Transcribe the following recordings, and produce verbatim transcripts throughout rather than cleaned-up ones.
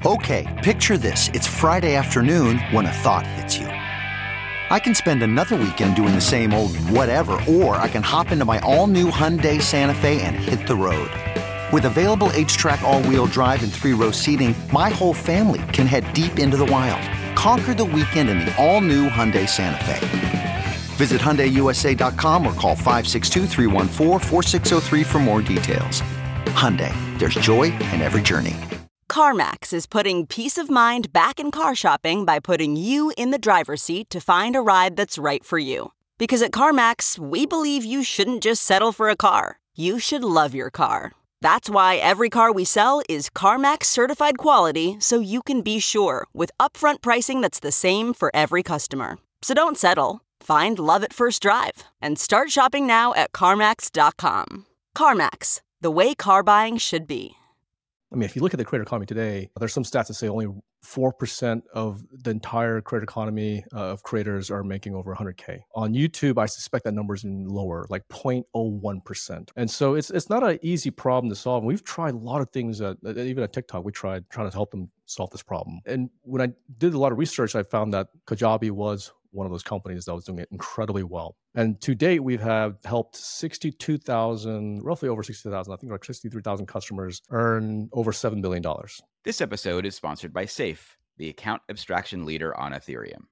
Okay, picture this. It's Friday afternoon when a thought hits you. I can spend another weekend doing the same old whatever, or I can hop into my all-new Hyundai Santa Fe and hit the road. With available H-Track all-wheel drive and three-row seating, my whole family can head deep into the wild. Conquer the weekend in the all-new Hyundai Santa Fe. Visit Hyundai U S A dot com or call five six two, three one four, four six zero three for more details. Hyundai, there's joy in every journey. CarMax is putting peace of mind back in car shopping by putting you in the driver's seat to find a ride that's right for you. Because at CarMax, we believe you shouldn't just settle for a car. You should love your car. That's why every car we sell is CarMax certified quality, so you can be sure with upfront pricing that's the same for every customer. So don't settle. Find love at first drive and start shopping now at CarMax dot com. CarMax, the way car buying should be. I mean, if you look at the creator economy today, there's some stats that say only four percent of the entire creator economy uh, of creators are making over one hundred K. On YouTube, I suspect that number is even lower, like zero point zero one percent. And so it's it's not an easy problem to solve. We've tried a lot of things, that, even at TikTok, we tried trying to help them solve this problem. And when I did a lot of research, I found that Kajabi was one of those companies that was doing it incredibly well. And to date, we have helped sixty-two thousand, roughly over sixty thousand, I think like sixty-three thousand customers earn over seven billion dollars. This episode is sponsored by Safe, the account abstraction leader on Ethereum.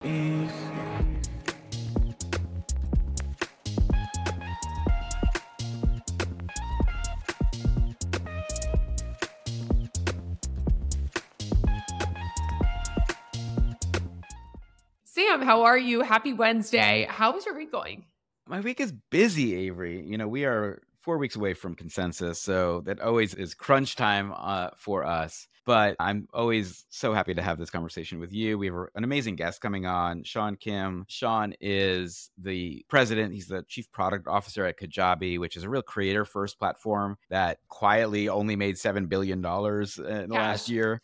Sam, how are you? Happy Wednesday. How was your week going? My week is busy, Avery. You know, we are four weeks away from consensus, so that always is crunch time uh, for us. But I'm always so happy to have this conversation with you. We have an amazing guest coming on, Sean Kim. Sean is the president. He's the chief product officer at Kajabi, which is a real creator-first platform that quietly only made seven billion dollars in the Gosh. last year.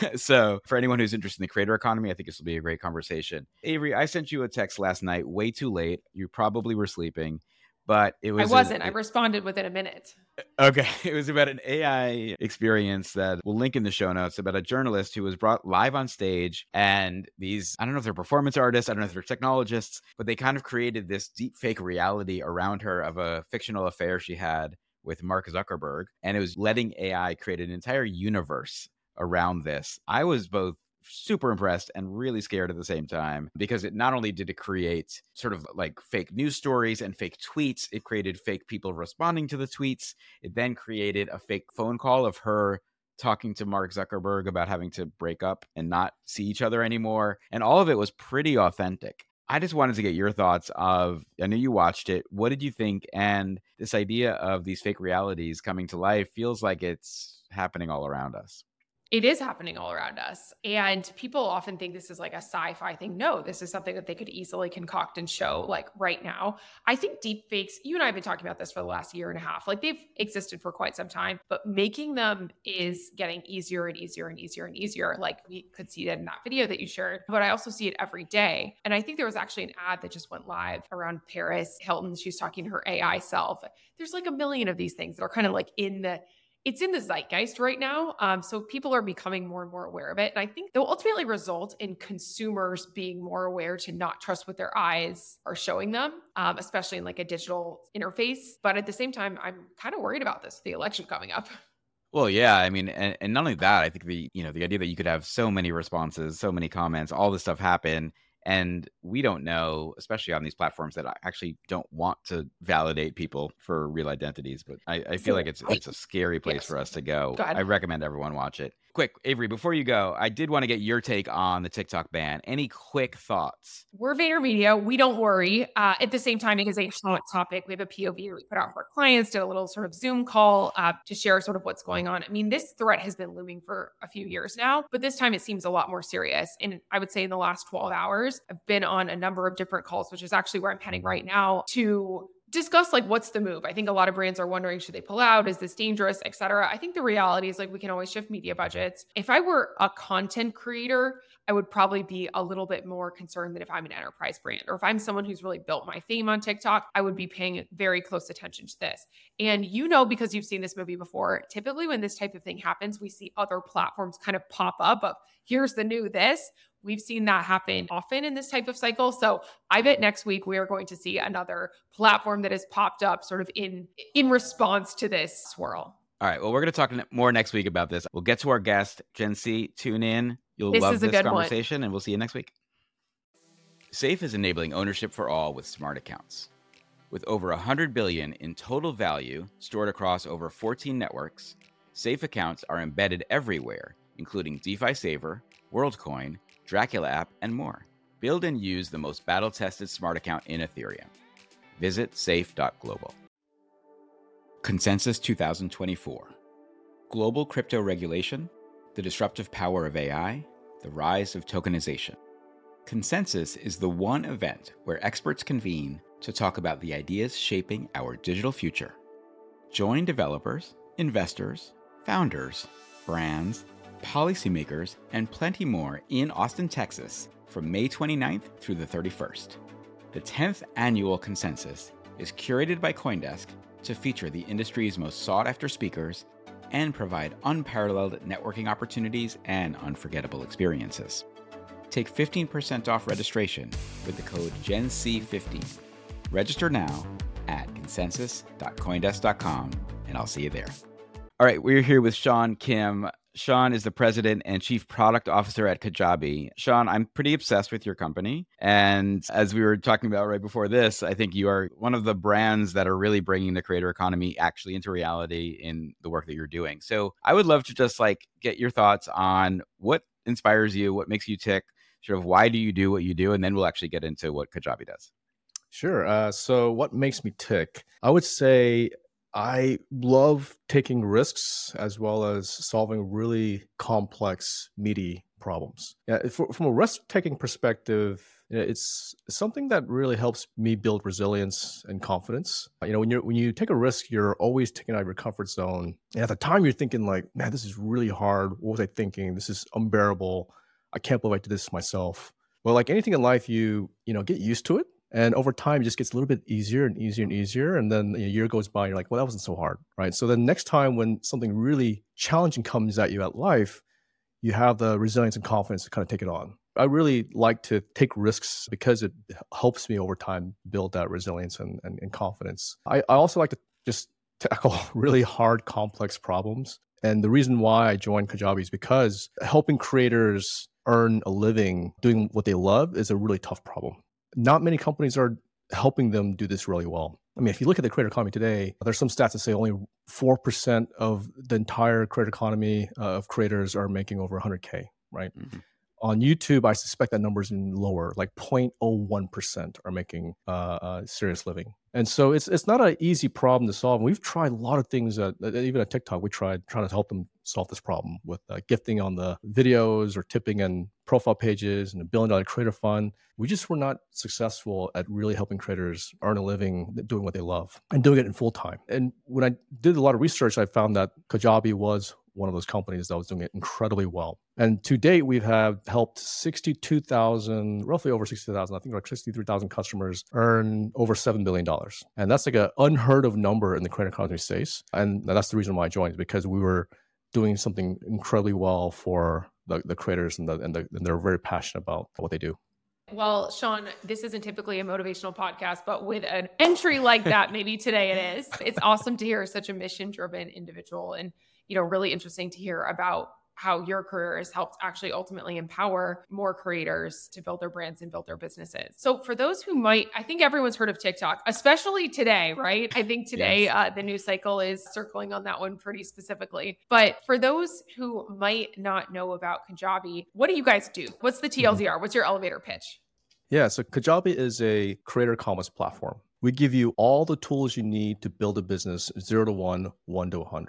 So for anyone who's interested in the creator economy, I think this will be a great conversation. Avery, I sent you a text last night, way too late. You probably were sleeping. But it was. I wasn't. A, I responded within a minute. Okay. It was about an A I experience that we'll link in the show notes about a journalist who was brought live on stage. And these, I don't know if they're performance artists, I don't know if they're technologists, but they kind of created this deep fake reality around her of a fictional affair she had with Mark Zuckerberg. And it was letting A I create an entire universe around this. I was both super impressed and really scared at the same time, because it not only did it create sort of like fake news stories and fake tweets, it created fake people responding to the tweets. It then created a fake phone call of her talking to Mark Zuckerberg about having to break up and not see each other anymore. And all of it was pretty authentic. I just wanted to get your thoughts of, I know you watched it. What did you think? And this idea of these fake realities coming to life feels like it's happening all around us. It is happening all around us. And people often think this is like a sci-fi thing. No, this is something that they could easily concoct and show like right now. I think deep fakes, you and I have been talking about this for the last year and a half. Like they've existed for quite some time, but making them is getting easier and easier and easier and easier. Like we could see that in that video that you shared, but I also see it every day. And I think there was actually an ad that just went live around Paris Hilton. She's talking to her A I self. There's like a million of these things that are kind of like in the It's in the zeitgeist right now. Um, so people are becoming more and more aware of it. And I think they'll ultimately result in consumers being more aware to not trust what their eyes are showing them, um, especially in like a digital interface. But at the same time, I'm kind of worried about this, the election coming up. Well, yeah, I mean, and, and not only that, I think the, you know, the idea that you could have so many responses, so many comments, all this stuff happen. And we don't know, especially on these platforms that actually don't want to validate people for real identities. But I, I feel like it's it's a scary place yes. for us to go. go I recommend everyone watch it. Quick, Avery, before you go, I did want to get your take on the TikTok ban. Any quick thoughts? We're VaynerMedia. We don't worry. Uh, at the same time, it is a hot topic. We have a P O V we put out for our clients, did a little sort of Zoom call uh, to share sort of what's going on. I mean, this threat has been looming for a few years now, but this time it seems a lot more serious. And I would say in the last twelve hours, I've been on a number of different calls, which is actually where I'm heading right now, to discuss like what's the move. I think a lot of brands are wondering, should they pull out? Is this dangerous, et cetera? I think the reality is like we can always shift media budgets. If I were a content creator, I would probably be a little bit more concerned than if I'm an enterprise brand, or if I'm someone who's really built my fame on TikTok, I would be paying very close attention to this. And you know, because you've seen this movie before, typically when this type of thing happens, we see other platforms kind of pop up of here's the new this. We've seen that happen often in this type of cycle. So I bet next week we are going to see another platform that has popped up sort of in, in response to this swirl. All right. Well, we're going to talk more next week about this. We'll get to our guest, Gen C. Tune in. You'll This love is a this good one. conversation, and we'll see you next week. Safe is enabling ownership for all with smart accounts. With over one hundred billion dollars in total value stored across over fourteen networks, Safe accounts are embedded everywhere, including DeFi Saver, WorldCoin, Dracula app, and more. Build and use the most battle-tested smart account in Ethereum. Visit safe dot global. Consensus twenty twenty-four. Global crypto regulation, the disruptive power of A I, the rise of tokenization. Consensus is the one event where experts convene to talk about the ideas shaping our digital future. Join developers, investors, founders, brands, policymakers, and plenty more in Austin, Texas from May twenty-ninth through the thirty-first. The tenth annual Consensus is curated by CoinDesk to feature the industry's most sought-after speakers and provide unparalleled networking opportunities and unforgettable experiences. Take fifteen percent off registration with the code Gen C fifteen. Register now at consensus dot coindesk dot com, and I'll see you there. All right, we're here with Sean Kim. Sean is the president and chief product officer at Kajabi. Sean, I'm pretty obsessed with your company. And as we were talking about right before this, I think you are one of the brands that are really bringing the creator economy actually into reality in the work that you're doing. So I would love to just like get your thoughts on what inspires you, what makes you tick, sort of why do you do what you do? And then we'll actually get into what Kajabi does. Sure. Uh, so what makes me tick? I would say I love taking risks as well as solving really complex, meaty problems. Yeah, for, from a risk-taking perspective, it's something that really helps me build resilience and confidence. You know, when you when you take a risk, you're always taking out of your comfort zone. And at the time, you're thinking like, man, this is really hard. What was I thinking? This is unbearable. I can't believe I did this myself. Well, like anything in life, you you know get used to it. And over time, it just gets a little bit easier and easier and easier. And then a year goes by, and you're like, well, that wasn't so hard, right? So then next time when something really challenging comes at you at life, you have the resilience and confidence to kind of take it on. I really like to take risks because it helps me over time build that resilience and, and, and confidence. I, I also like to just tackle really hard, complex problems. And the reason why I joined Kajabi is because helping creators earn a living doing what they love is a really tough problem. Not many companies are helping them do this really well. I mean, if you look at the creator economy today, there's some stats that say only four percent of the entire creator economy uh, of creators are making over one hundred K, right? Mm-hmm. On YouTube, I suspect that number is even lower, like zero point zero one percent are making uh, a serious living. And so it's it's not an easy problem to solve. We've tried a lot of things, uh, even at TikTok, we tried trying to help them solve this problem with uh, gifting on the videos or tipping in profile pages and a billion dollar creator fund. We just were not successful at really helping creators earn a living doing what they love and doing it in full time. And when I did a lot of research, I found that Kajabi was one of those companies that was doing it incredibly well. And to date, we have helped sixty-two thousand, roughly over sixty thousand, I think like sixty-three thousand customers earn over seven billion dollars. And that's like an unheard of number in the creator economy space. And that's the reason why I joined, because we were doing something incredibly well for the, the creators and, the, and, the, and they're very passionate about what they do. Well, Sean, this isn't typically a motivational podcast, but with an entry like that, maybe today it is. It's awesome to hear such a mission-driven individual, and you know, really interesting to hear about how your career has helped actually ultimately empower more creators to build their brands and build their businesses. So for those who might, I think everyone's heard of TikTok, especially today, right? I think today yes. uh, the news cycle is circling on that one pretty specifically. But for those who might not know about Kajabi, what do you guys do? What's the T L D R? What's your elevator pitch? Yeah, so Kajabi is a creator commerce platform. We give you all the tools you need to build a business zero to one, one to one hundred.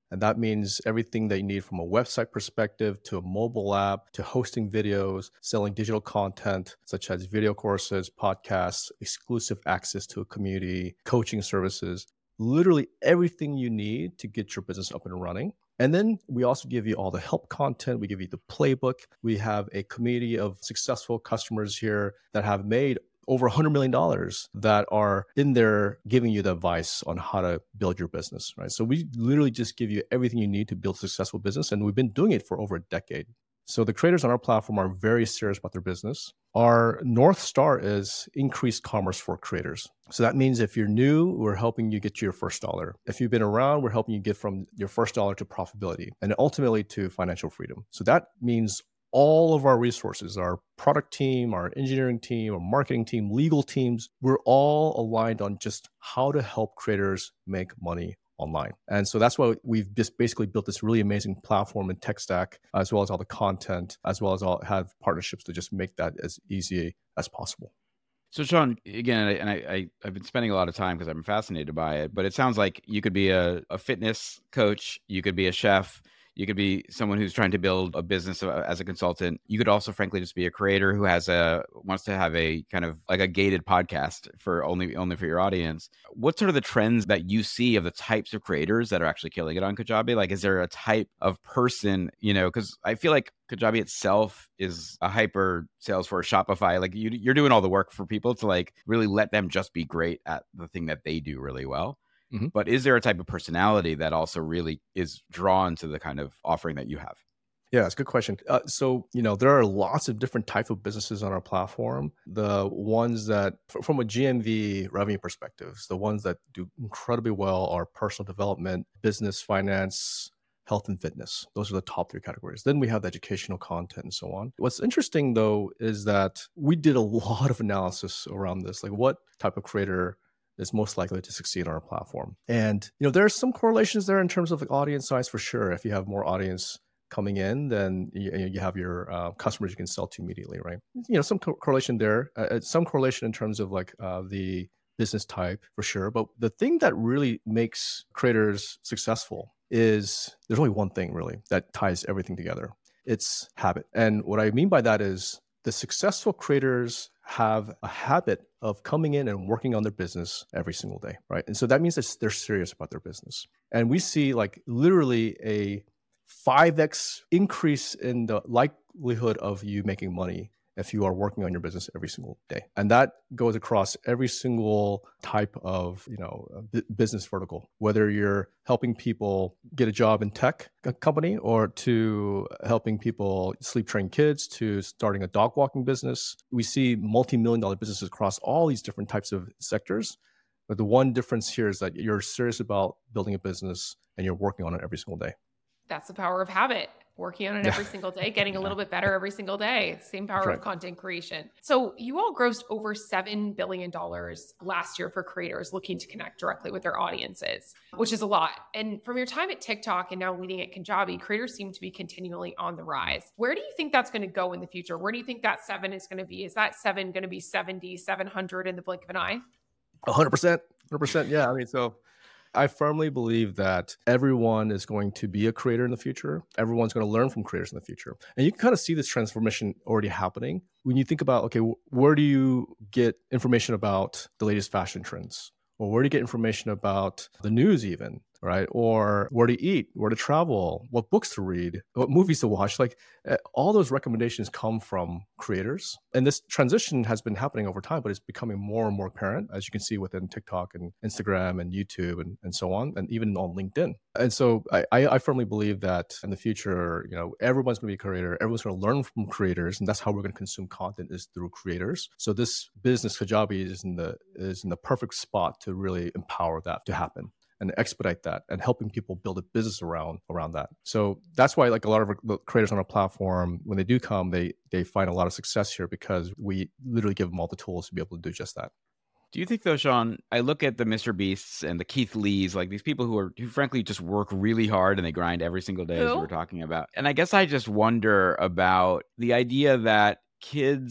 And that means everything that you need from a website perspective to a mobile app to hosting videos, selling digital content such as video courses, podcasts, exclusive access to a community, coaching services, literally everything you need to get your business up and running. And then we also give you all the help content. We give you the playbook. We have a community of successful customers here that have made over one hundred million dollars that are in there giving you the advice on how to build your business, right? So we literally just give you everything you need to build a successful business. And we've been doing it for over a decade. So the creators on our platform are very serious about their business. Our North Star is increased commerce for creators. So that means if you're new, we're helping you get to your first dollar. If you've been around, we're helping you get from your first dollar to profitability and ultimately to financial freedom. So that means all of our resources, our product team, our engineering team, our marketing team, legal teams, we're all aligned on just how to help creators make money online. And so that's why we've just basically built this really amazing platform and tech stack, as well as all the content, as well as all have partnerships to just make that as easy as possible. So Sean, again, and I, I, I've been spending a lot of time because I'm fascinated by it, but it sounds like you could be a, a fitness coach, you could be a chef, you could be someone who's trying to build a business as a consultant. You could also, frankly, just be a creator who has a wants to have a kind of like a gated podcast for only only for your audience. What sort of the trends that you see of the types of creators that are actually killing it on Kajabi? Like, is there a type of person, you know, because I feel like Kajabi itself is a hyper Salesforce, Shopify. Like you, you're doing all the work for people to like really let them just be great at the thing that they do really well. Mm-hmm. But is there a type of personality that also really is drawn to the kind of offering that you have? Yeah, it's a good question. Uh, so, you know, there are lots of different types of businesses on our platform. The ones that, from a G M V revenue perspective, the ones that do incredibly well are personal development, business, finance, health, and fitness. Those are the top three categories. Then we have the educational content and so on. What's interesting, though, is that we did a lot of analysis around this, like what type of creator is most likely to succeed on our platform. And, you know, there's some correlations there in terms of like audience size for sure. If you have more audience coming in, then you, you have your uh, customers you can sell to immediately, right? You know, some co- correlation there, uh, some correlation in terms of like uh, the business type for sure. But the thing that really makes creators successful is there's only one thing really that ties everything together. It's habit. And what I mean by that is the successful creators have a habit of coming in and working on their business every single day, right? And so that means that they're serious about their business. And we see like literally a five x increase in the likelihood of you making money if you are working on your business every single day. And that goes across every single type of, you know, business vertical, whether you're helping people get a job in tech company or to helping people sleep train kids to starting a dog walking business. We see multi-million dollar businesses across all these different types of sectors. But the one difference here is that you're serious about building a business and you're working on it every single day. That's the power of habit. Working on it every single day, getting a little bit better every single day. Same power right. of content creation. So you all grossed over seven billion dollars last year for creators looking to connect directly with their audiences, which is a lot. And from your time at TikTok and now leading at Kajabi, creators seem to be continually on the rise. Where do you think that's going to go in the future? Where do you think that seven is going to be? Is that seven going to be seventy, seven hundred in the blink of an eye? one hundred percent. one hundred percent. Yeah. I mean, so I firmly believe that everyone is going to be a creator in the future. Everyone's going to learn from creators in the future. And you can kind of see this transformation already happening. When you think about, okay, where do you get information about the latest fashion trends? Or where do you get information about the news even, right? Or where to eat, where to travel, what books to read, what movies to watch. Like all those recommendations come from creators. And this transition has been happening over time, but it's becoming more and more apparent, as you can see within TikTok and Instagram and YouTube and, and so on, and even on LinkedIn. And so I, I firmly believe that in the future, you know, everyone's going to be a creator. Everyone's going to learn from creators, and that's how we're going to consume content is through creators. So this business, Kajabi, is in the is in the perfect spot to really empower that to happen and expedite that and helping people build a business around around that. So that's why like a lot of the creators on our platform, when they do come, they they find a lot of success here because we literally give them all the tools to be able to do just that. Do you think though, Sean, I look at the Mister Beasts and the Keith Lees, like these people who are, who frankly just work really hard and they grind every single day, as you were talking about. And I guess I just wonder about the idea that kids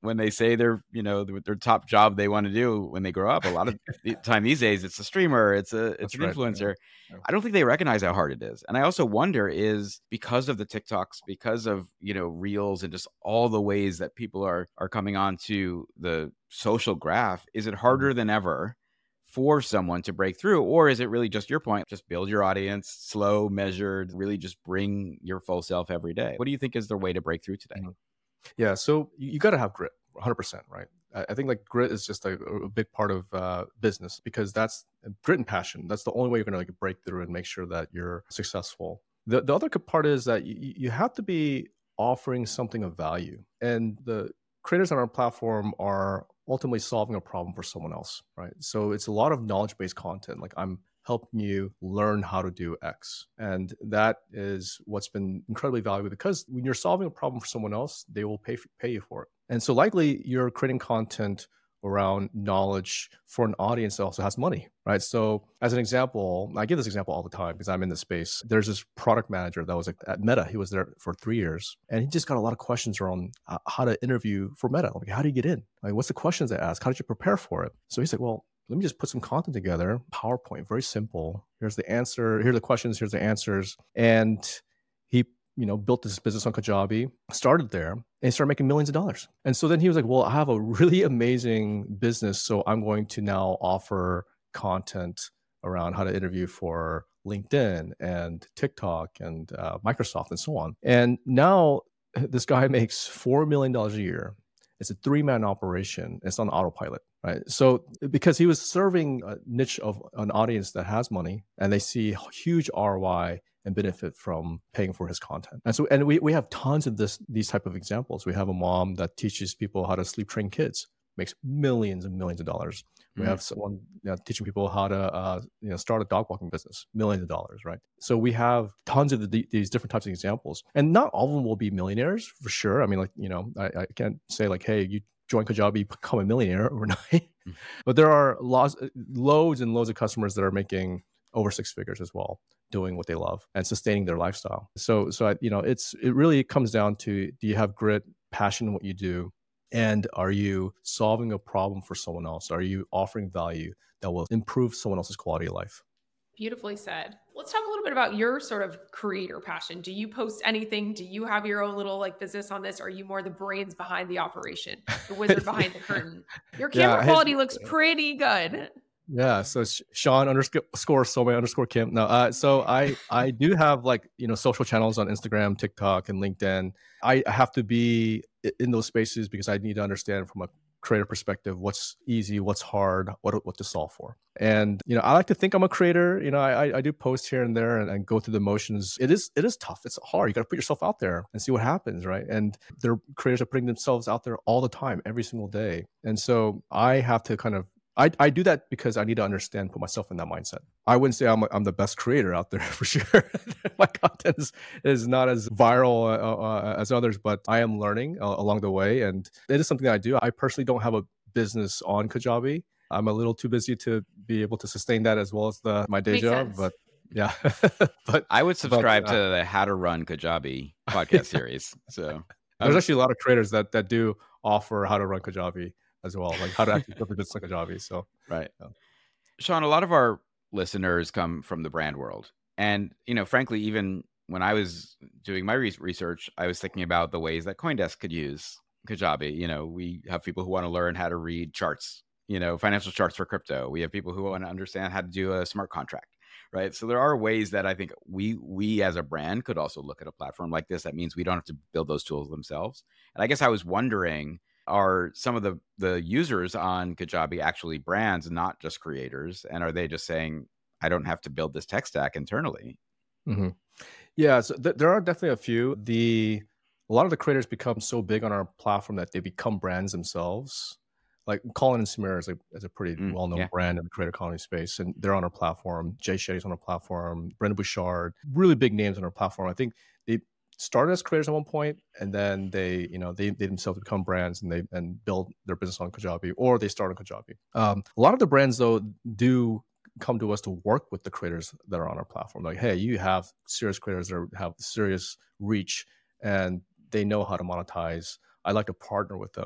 when they say their, you know, their, their top job they want to do when they grow up. A lot of the time these days, it's a streamer, it's a it's That's an right. influencer. Yeah. I don't think they recognize how hard it is. And I also wonder is because of the TikToks, because of, you know, reels and just all the ways that people are are coming onto the social graph, is it harder than ever for someone to break through? Or is it really just your point, just build your audience, slow, measured, really just bring your full self every day? What do you think is the way to break through today? Mhm. Yeah, so you, you got to have grit, one hundred percent, right? I, I think like grit is just a, a big part of uh, business, because that's grit and passion. That's the only way you're going to like break through and make sure that you're successful. The the other good part is that you, you have to be offering something of value, and the creators on our platform are ultimately solving a problem for someone else, right? So it's a lot of knowledge-based content. Like I'm helping you learn how to do X. And that is what's been incredibly valuable, because when you're solving a problem for someone else, they will pay, pay you for it. And so likely you're creating content around knowledge for an audience that also has money, right? So as an example, I give this example all the time because I'm in the space. There's this product manager that was at Meta. He was there for three years and he just got a lot of questions around uh, how to interview for Meta. Like, how do you get in? Like, what's the questions they ask? How did you prepare for it? So he's like, well, let me just put some content together, PowerPoint, very simple. Here's the answer. Here are the questions. Here's the answers. And he, you know, built this business on Kajabi, started there, and he started making millions of dollars. And so then he was like, well, I have a really amazing business, so I'm going to now offer content around how to interview for LinkedIn and TikTok and uh, Microsoft and so on. And now this guy makes four million dollars a year. It's a three-man operation. It's on autopilot, right? So because he was serving a niche of an audience that has money and they see huge R O I and benefit from paying for his content. And so, and we, we have tons of this, these type of examples. We have a mom that teaches people how to sleep train kids, makes millions and millions of dollars. We mm-hmm. have someone you know, teaching people how to uh, you know, start a dog walking business, millions of dollars, right? So we have tons of the, these different types of examples. And not all of them will be millionaires for sure. I mean, like, you know, I, I can't say like, hey, you join Kajabi, become a millionaire overnight. Mm-hmm. But there are lots, loads and loads of customers that are making over six figures as well, doing what they love and sustaining their lifestyle. So, so I, you know, it's it really comes down to, do you have grit, passion in what you do? And are you solving a problem for someone else? Are you offering value that will improve someone else's quality of life? Beautifully said. Let's talk a little bit about your sort of creator passion. Do you post anything? Do you have your own little like business on this? Or are you more the brains behind the operation, the wizard behind the curtain? Your camera yeah, quality looks pretty good. Yeah. So it's Sean underscore Somay underscore Kim. No, uh, so I, I do have like, you know, social channels on Instagram, TikTok, and LinkedIn. I have to be in those spaces because I need to understand from a creator perspective, what's easy, what's hard, what what to solve for. And, you know, I like to think I'm a creator. You know, I I do post here and there and, and go through the motions. It is it is tough. It's hard. You got to put yourself out there and see what happens, right? And their creators are putting themselves out there all the time, every single day. And so I have to kind of I, I do that because I need to understand, put myself in that mindset. I wouldn't say I'm I'm the best creator out there for sure. My content is, is not as viral uh, uh, as others, but I am learning uh, along the way. And it is something that I do. I personally don't have a business on Kajabi. I'm a little too busy to be able to sustain that as well as the my day Makes job. sense. But yeah, but I would subscribe but, uh, to the How to Run Kajabi podcast series. So there's actually a lot of creators that that do offer how to run Kajabi as well, like how to actually build a business like Kajabi. So, right. Yeah. Sean, a lot of our listeners come from the brand world. And, you know, frankly, even when I was doing my re- research, I was thinking about the ways that CoinDesk could use Kajabi. You know, we have people who want to learn how to read charts, you know, financial charts for crypto. We have people who want to understand how to do a smart contract, right? So there are ways that I think we, we as a brand could also look at a platform like this. That means we don't have to build those tools themselves. And I guess I was wondering, are some of the, the users on Kajabi actually brands, not just creators? And are they just saying, I don't have to build this tech stack internally? Mm-hmm. Yeah, so th- there are definitely a few. The A lot of the creators become so big on our platform that they become brands themselves. Like Colin and Samira is a, is a pretty Mm, well-known yeah. brand in the creator economy space, and they're on our platform. Jay Shetty's on our platform. Brendan Bouchard, really big names on our platform. I think they started as creators at one point, and then they, you know, they, they themselves become brands and they and build their business on Kajabi, or they start on Kajabi. Um, a lot of the brands though do come to us to work with the creators that are on our platform. Like, hey, you have serious creators that have serious reach, and they know how to monetize. I'd like to partner with them.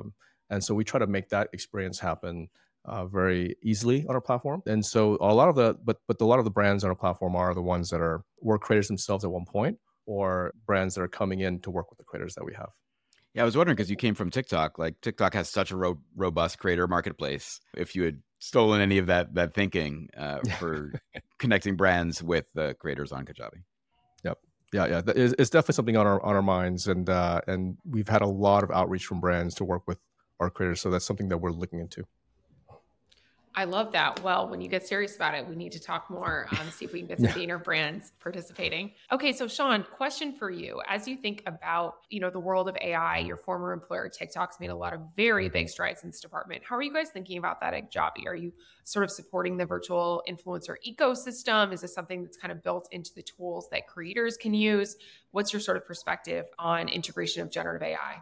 And so we try to make that experience happen uh, very easily on our platform. And so a lot of the, but but a lot of the brands on our platform are the ones that are were creators themselves at one point, or brands that are coming in to work with the creators that we have. Yeah, I was wondering because you came from TikTok. Like TikTok has such a ro- robust creator marketplace. If you had stolen any of that that thinking uh, for connecting brands with the uh, creators on Kajabi. Yep. Yeah, yeah. It's, it's definitely something on our on our minds, and uh, and we've had a lot of outreach from brands to work with our creators. So that's something that we're looking into. I love that. Well, when you get serious about it, we need to talk more, um, see if we can get some Yeah. Vayner brands participating. Okay, so Sean, question for you. As you think about, you know, the world of A I, your former employer, TikTok's made a lot of very big strides in this department. How are you guys thinking about that at Kajabi? Are you sort of supporting the virtual influencer ecosystem? Is this something that's kind of built into the tools that creators can use? What's your sort of perspective on integration of generative A I?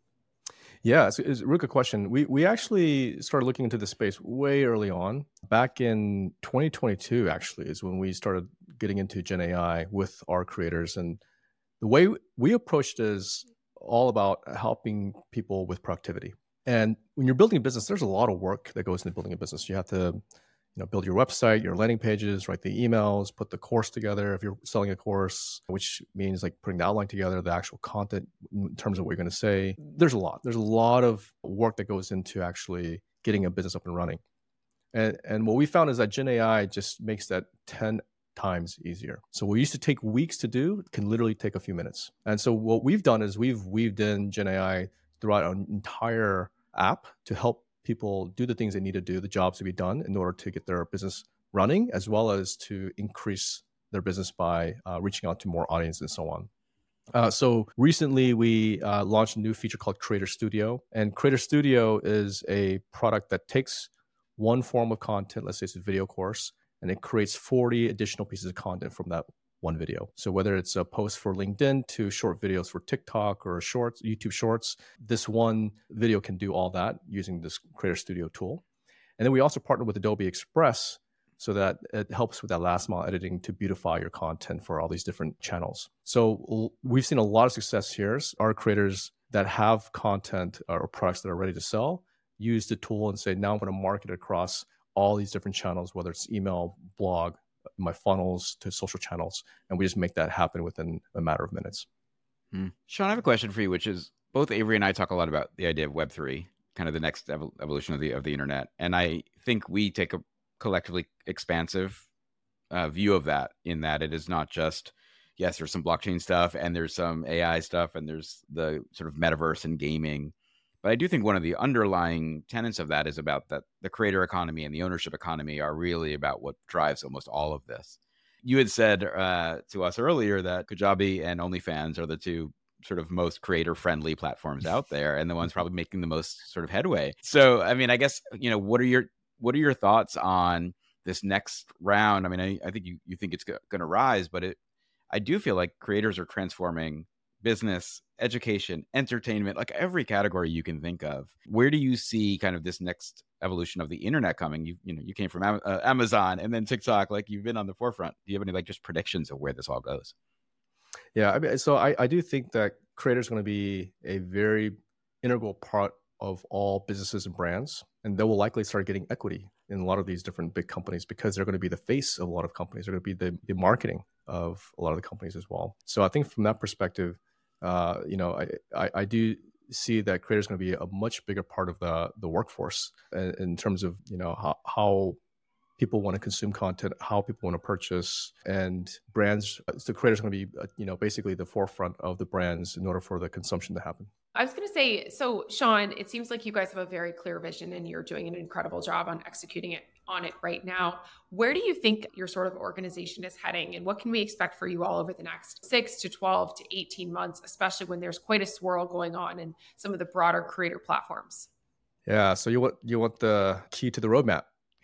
Yeah, it's, it's a really good question. We we actually started looking into this space way early on. Back in twenty twenty-two, actually, is when we started getting into Gen A I with our creators. And the way we approached it is all about helping people with productivity. And when you're building a business, there's a lot of work that goes into building a business. You have to, you know, build your website, your landing pages, write the emails, put the course together if you're selling a course, which means like putting the outline together, the actual content in terms of what you're going to say. There's a lot. There's a lot of work that goes into actually getting a business up and running. And, and what we found is that Gen A I just makes that ten times easier. So what used to take weeks to do can literally take a few minutes. And so what we've done is we've weaved in Gen A I throughout an entire app to help people do the things they need to do, the jobs to be done in order to get their business running, as well as to increase their business by uh, reaching out to more audience and so on. Uh, so recently we uh, launched a new feature called Creator Studio. And Creator Studio is a product that takes one form of content, let's say it's a video course, and it creates forty additional pieces of content from that one video. So whether it's a post for LinkedIn to short videos for TikTok or shorts, YouTube Shorts, this one video can do all that using this Creator Studio tool. And then we also partner with Adobe Express so that it helps with that last mile editing to beautify your content for all these different channels. So we've seen a lot of success here. Our creators that have content or products that are ready to sell use the tool and say, now I'm going to market it across all these different channels, whether it's email, blog, my funnels to social channels, and we just make that happen within a matter of minutes. Hmm. Sean, I have a question for you, which is both Avery and I talk a lot about the idea of Web three, kind of the next ev- evolution of the of the internet, and I think we take a collectively expansive uh, view of that. In that it is not just yes, there's some blockchain stuff and there's some A I stuff and there's the sort of metaverse and gaming. But I do think one of the underlying tenets of that is about that the creator economy and the ownership economy are really about what drives almost all of this. You had said uh, to us earlier that Kajabi and OnlyFans are the two sort of most creator-friendly platforms out there and the ones probably making the most sort of headway. So, I mean, I guess, you know, what are your what are your thoughts on this next round? I mean, I, I think you, you think it's going to rise, but it I do feel like creators are transforming business, education, entertainment, like every category you can think of. Where do you see kind of this next evolution of the internet coming? You you know, you came from Am- uh, Amazon and then TikTok, like you've been on the forefront. Do you have any like just predictions of where this all goes? Yeah, I mean, so I, I do think that creators are going to be a very integral part of all businesses and brands, and they will likely start getting equity in a lot of these different big companies because they're going to be the face of a lot of companies. They're going to be the, the marketing of a lot of the companies as well. So I think from that perspective, Uh, you know, I, I, I do see that creators are going to be a much bigger part of the the workforce in, in terms of, you know, how, how people want to consume content, how people want to purchase, and brands. The creators are going to be, uh, you know, basically the forefront of the brands in order for the consumption to happen. I was going to say, so Sean, it seems like you guys have a very clear vision and you're doing an incredible job on executing it on it right now. Where do you think your sort of organization is heading, and what can we expect for you all over the next six to twelve to eighteen months, especially when there's quite a swirl going on in some of the broader creator platforms? Yeah. So you want you want the key to the roadmap?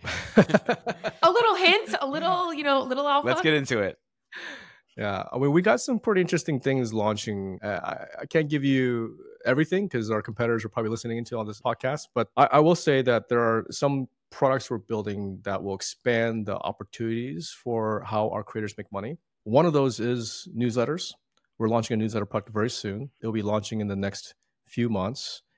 A little hint, a little, you know, little alpha. Let's get into it. Yeah, I mean, we got some pretty interesting things launching. Uh, I, I can't give you everything because our competitors are probably listening into on this podcast, but I, I will say that there are some products we're building that will expand the opportunities for how our creators make money. One of those is newsletters. We're launching a newsletter product very soon. It'll be launching in the next few months.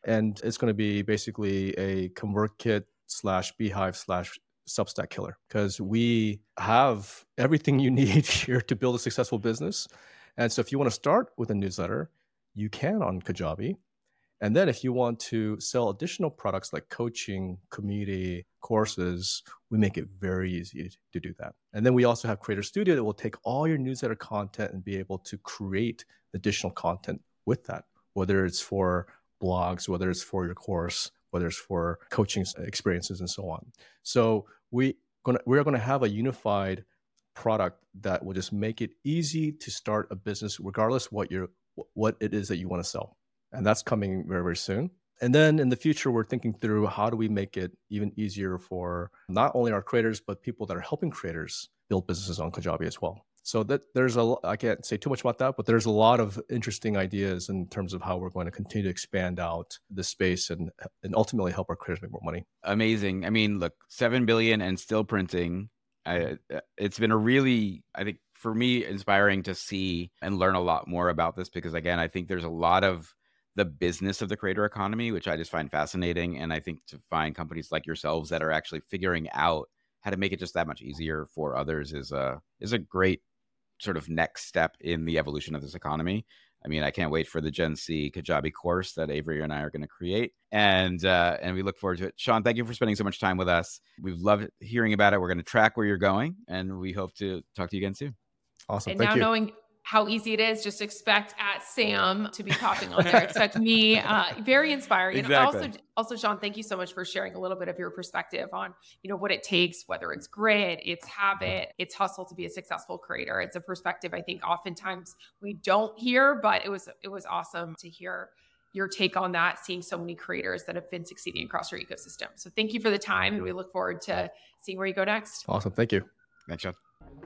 And it's going to be basically a ConvertKit slash Beehive slash Substack killer, because we have everything you need here to build a successful business. And so if you want to start with a newsletter, you can on Kajabi. And then if you want to sell additional products like coaching, community, courses, we make it very easy to do that. And then we also have Creator Studio that will take all your newsletter content and be able to create additional content with that, whether it's for blogs, whether it's for your course, whether it's for coaching experiences and so on. So we gonna, we're going to have a unified product that will just make it easy to start a business, regardless what you're, what it is that you want to sell. And that's coming very, very soon. And then in the future, we're thinking through how do we make it even easier for not only our creators, but people that are helping creators build businesses on Kajabi as well. So that there's a, I can't say too much about that, but there's a lot of interesting ideas in terms of how we're going to continue to expand out the space and, and ultimately help our creators make more money. Amazing. I mean, look, seven billion and still printing. I, it's been a really, I think for me, inspiring to see and learn a lot more about this, because again, I think there's a lot of the business of the creator economy, which I just find fascinating. And I think to find companies like yourselves that are actually figuring out how to make it just that much easier for others is a, is a great sort of next step in the evolution of this economy. I mean, I can't wait for the Gen Z Kajabi course that Avery and I are going to create. And uh, and we look forward to it. Sean, thank you for spending so much time with us. We've loved hearing about it. We're going to track where you're going, and we hope to talk to you again soon. Awesome. And thank now you. knowing how easy it is, just expect at Sam to be popping on there. Expect me. Uh, very inspiring. Exactly. And also, also, Sean, thank you so much for sharing a little bit of your perspective on, you know, what it takes, whether it's grit, it's habit, it's hustle to be a successful creator. It's a perspective I think oftentimes we don't hear, but it was it was awesome to hear your take on that, seeing so many creators that have been succeeding across your ecosystem. So thank you for the time, and we look forward to seeing where you go next. Awesome. Thank you. Thanks, Sean.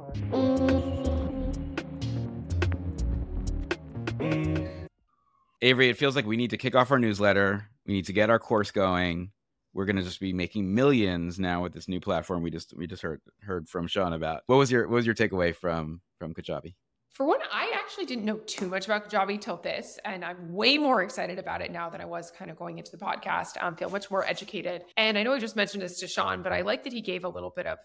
Avery, it feels like we need to kick off our newsletter. We need to get our course going. We're going to just be making millions now with this new platform we just we just heard heard from Sean about. What was your what was your takeaway from from Kajabi? For one, I actually didn't know too much about Kajabi till this, and I'm way more excited about it now than I was kind of going into the podcast. I um, feel much more educated. And I know I just mentioned this to Sean, but I like that he gave a little bit of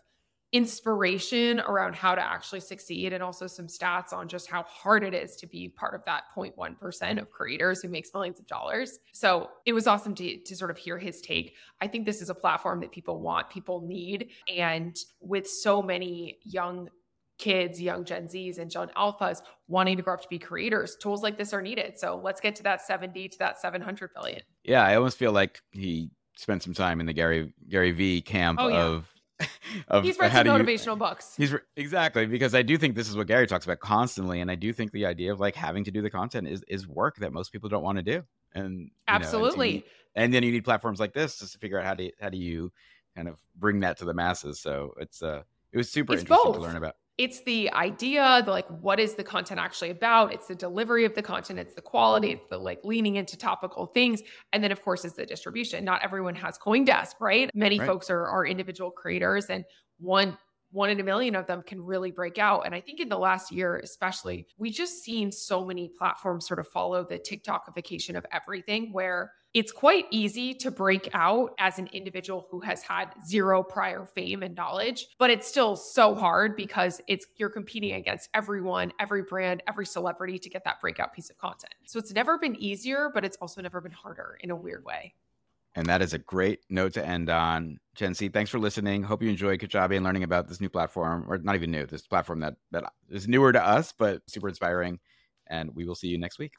inspiration around how to actually succeed, and also some stats on just how hard it is to be part of that zero point one percent of creators who makes millions of dollars. So it was awesome to, to sort of hear his take. I think this is a platform that people want, people need. And with so many young kids, young Gen Zs and Gen Alphas wanting to grow up to be creators, tools like this are needed. So let's get to that seventy to that seven hundred billion. Yeah, I almost feel like he spent some time in the Gary Gary V camp Oh, yeah. of Of he's read some motivational you, books. He's re- exactly, because I do think this is what Gary talks about constantly, and I do think the idea of like having to do the content is is work that most people don't want to do. And absolutely, know, and, need, and then you need platforms like this just to figure out how do you, how do you kind of bring that to the masses. So it's uh it was super it's interesting both. to learn about. It's the idea, the like, what is the content actually about? It's the delivery of the content. It's the quality. It's the like leaning into topical things. And then of course, it's the distribution. Not everyone has CoinDesk, right? Many right. folks are, are individual creators, and one, one in a million of them can really break out. And I think in the last year, especially, we just seen so many platforms sort of follow the TikTokification of everything, where it's quite easy to break out as an individual who has had zero prior fame and knowledge, but it's still so hard because it's you're competing against everyone, every brand, every celebrity to get that breakout piece of content. So it's never been easier, but it's also never been harder in a weird way. And that is a great note to end on. Gen Z, thanks for listening. Hope you enjoyed Kajabi and learning about this new platform, or not even new, this platform that, that is newer to us, but super inspiring. And we will see you next week.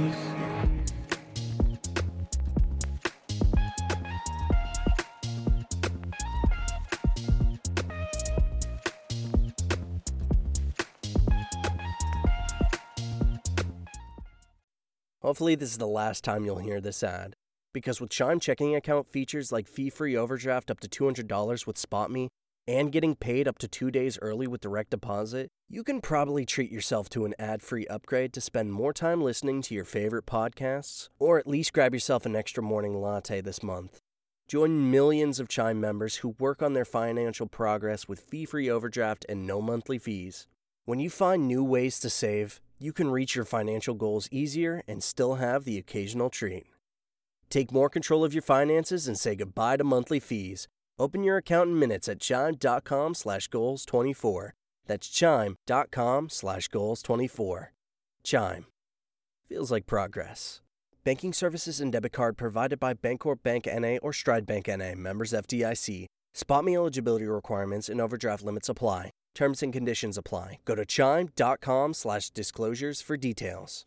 Hopefully this is the last time you'll hear this ad. Because with Chime checking account features like fee-free overdraft up to two hundred dollars with SpotMe and getting paid up to two days early with direct deposit, you can probably treat yourself to an ad-free upgrade to spend more time listening to your favorite podcasts, or at least grab yourself an extra morning latte this month. Join millions of Chime members who work on their financial progress with fee-free overdraft and no monthly fees. When you find new ways to save, you can reach your financial goals easier and still have the occasional treat. Take more control of your finances and say goodbye to monthly fees. Open your account in minutes at chime.com slash goals 24. That's chime.com slash goals 24. Chime. Feels like progress. Banking services and debit card provided by Bancorp Bank N A or Stride Bank N A, members F D I C. SpotMe eligibility requirements and overdraft limits apply. Terms and conditions apply. Go to chime.com slash disclosures for details.